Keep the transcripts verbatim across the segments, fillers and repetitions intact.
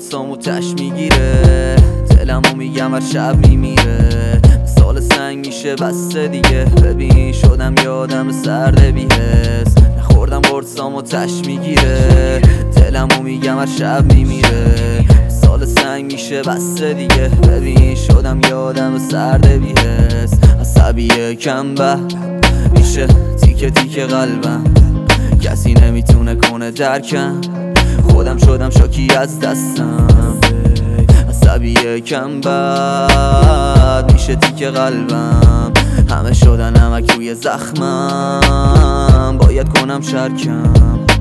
قرصامو تش میگیره، دلمو میگم هر شب میمیره، سال سنگ میشه بسته دیگه. ببین شدم یادم سرده بیهست، نخوردم قرصامو تش میگیره، دلمو میگم هر شب میمیره، سال سنگ میشه بسته دیگه. ببین شدم یادم سرده بیهست، عصبیه کم به میشه تیکه تیکه قلبم، کسی نمیتونه کنه درکم، خودم شدم شاکی از دستم. عصبیه کم بد میشه تیکه قلبم، همه شدن نمک روی زخمم، باید کنم شرکم.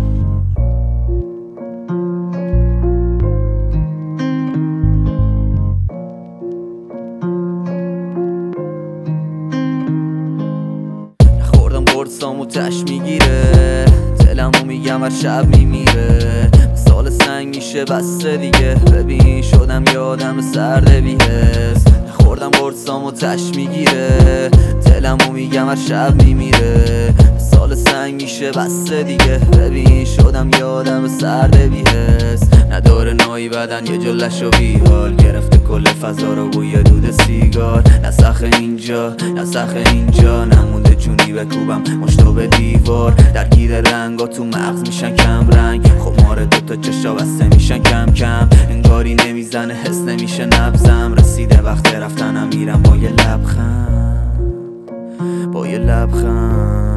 نخوردم قرصامو تش میگیره، دلمو میگم هر شب میمیره، سال سنگ میشه بسته دیگه. ببین شدم یادم سرده بیهست، نخوردم قرصامو تش میگیره، دلمو میگم هر شب میمیره، سال سنگ میشه بسته دیگه. ببین شدم یادم سرده بیهست، نداره نایی بدن یه جلش و بیحال، گرفته کل فضا رو بوی دود سیگار، نسخ اینجا نسخ اینجا، نمونده جونی بکوبم مشتو به دیوار، درگیر رنگا تو مغز میشن کم رنگ، خب ماره دوتا چشا بسته میشن کم کم، انگاری نمیزنه حس نمیشه نبزم، رسیده وقت رفتنم میرم با یه لبخند، با یه لبخند.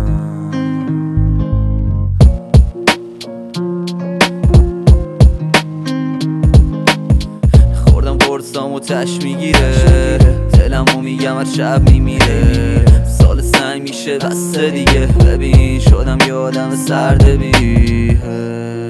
خوردم قرصامو تش میگیره، دلمو میگم هر شب میمیره، سال سنگ میشه بسته دیگه. ببین شدم یادم سرده بیه.